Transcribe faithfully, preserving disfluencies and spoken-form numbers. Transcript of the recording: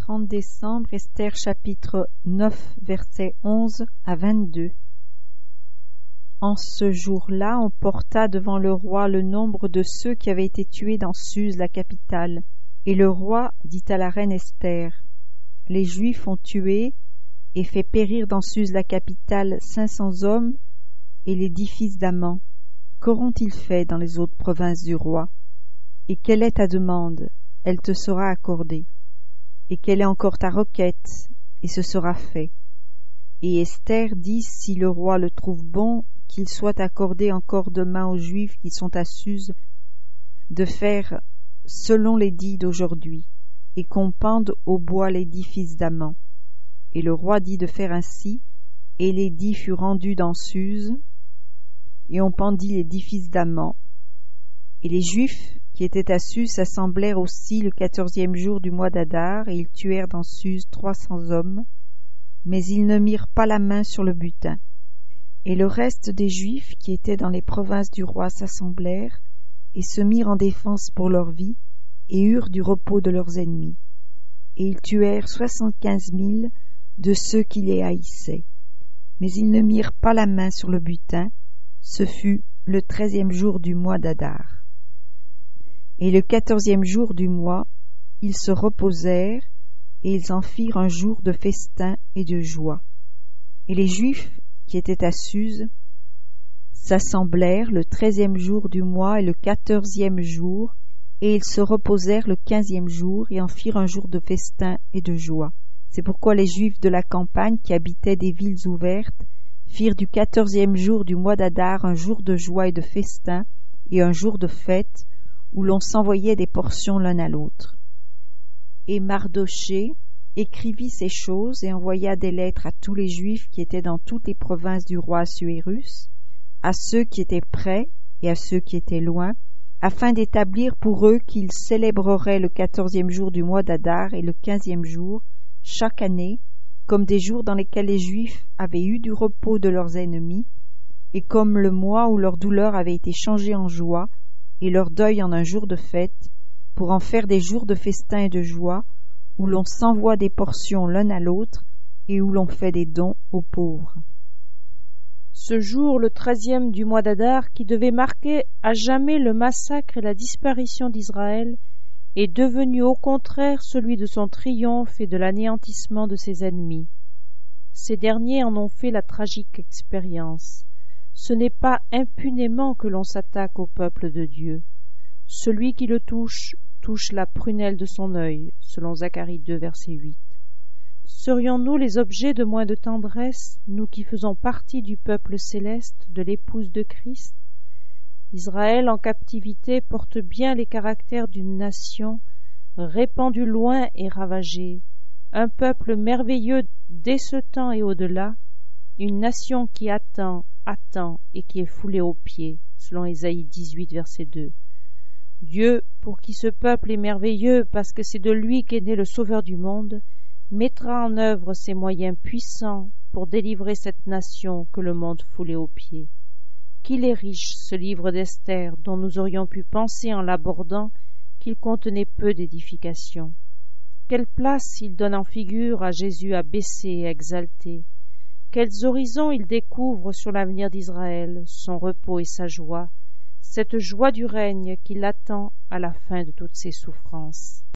trente décembre, Esther chapitre neuf, versets onze à vingt-deux. En ce jour-là, on porta devant le roi le nombre de ceux qui avaient été tués dans Suse, la capitale. Et le roi dit à la reine Esther, « Les Juifs ont tué et fait périr dans Suse, la capitale, cinq cents hommes et les dix fils d'Aman. Qu'auront-ils fait dans les autres provinces du roi? Et quelle est ta demande? Elle te sera accordée. Et quelle est encore ta requête? Et ce sera fait. » Et Esther dit, si le roi le trouve bon, qu'il soit accordé encore demain aux Juifs qui sont à Suse de faire selon l'édit d'aujourd'hui, et qu'on pende au bois les dix fils d'Aman. Et le roi dit de faire ainsi, et l'édit fut rendu dans Suse, et on pendit les dix fils d'Aman. Et les Juifs qui étaient à Suse s'assemblèrent aussi le quatorzième jour du mois d'Adar, et ils tuèrent dans Suse trois cents hommes, mais ils ne mirent pas la main sur le butin. Et le reste des Juifs qui étaient dans les provinces du roi s'assemblèrent, et se mirent en défense pour leur vie, et eurent du repos de leurs ennemis. Et ils tuèrent soixante-quinze mille de ceux qui les haïssaient. Mais ils ne mirent pas la main sur le butin, ce fut le treizième jour du mois d'Adar. Et le quatorzième jour du mois, ils se reposèrent, et ils en firent un jour de festin et de joie. Et les Juifs qui étaient à Suse s'assemblèrent le treizième jour du mois et le quatorzième jour, et ils se reposèrent le quinzième jour, et en firent un jour de festin et de joie. C'est pourquoi les Juifs de la campagne qui habitaient des villes ouvertes firent du quatorzième jour du mois d'Adar un jour de joie et de festin, et un jour de fête, où l'on s'envoyait des portions l'un à l'autre. Et Mardochée écrivit ces choses et envoya des lettres à tous les Juifs qui étaient dans toutes les provinces du roi Assuérus, à ceux qui étaient près et à ceux qui étaient loin, afin d'établir pour eux qu'ils célébreraient le quatorzième jour du mois d'Adar et le quinzième jour, chaque année, comme des jours dans lesquels les Juifs avaient eu du repos de leurs ennemis, et comme le mois où leur douleur avait été changée en joie, et leur deuil en un jour de fête, pour en faire des jours de festin et de joie, où l'on s'envoie des portions l'un à l'autre, et où l'on fait des dons aux pauvres. Ce jour, le treizième du mois d'Adar, qui devait marquer à jamais le massacre et la disparition d'Israël, est devenu au contraire celui de son triomphe et de l'anéantissement de ses ennemis. Ces derniers en ont fait la tragique expérience. Ce n'est pas impunément que l'on s'attaque au peuple de Dieu. Celui qui le touche, touche la prunelle de son œil, selon Zacharie deux, verset huit. Serions-nous les objets de moins de tendresse, nous qui faisons partie du peuple céleste, de l'épouse de Christ? Israël en captivité porte bien les caractères d'une nation répandue loin et ravagée, un peuple merveilleux dès ce temps et au-delà, une nation qui attend, attend et qui est foulée aux pieds, selon Ésaïe dix-huit, verset deux. Dieu, pour qui ce peuple est merveilleux parce que c'est de lui qu'est né le Sauveur du monde, mettra en œuvre ses moyens puissants pour délivrer cette nation que le monde foulait aux pieds. Qu'il est riche, ce livre d'Esther, dont nous aurions pu penser en l'abordant qu'il contenait peu d'édification. Quelle place il donne en figure à Jésus abaissé et exalté. Quels horizons il découvre sur l'avenir d'Israël, son repos et sa joie, cette joie du règne qui l'attend à la fin de toutes ses souffrances.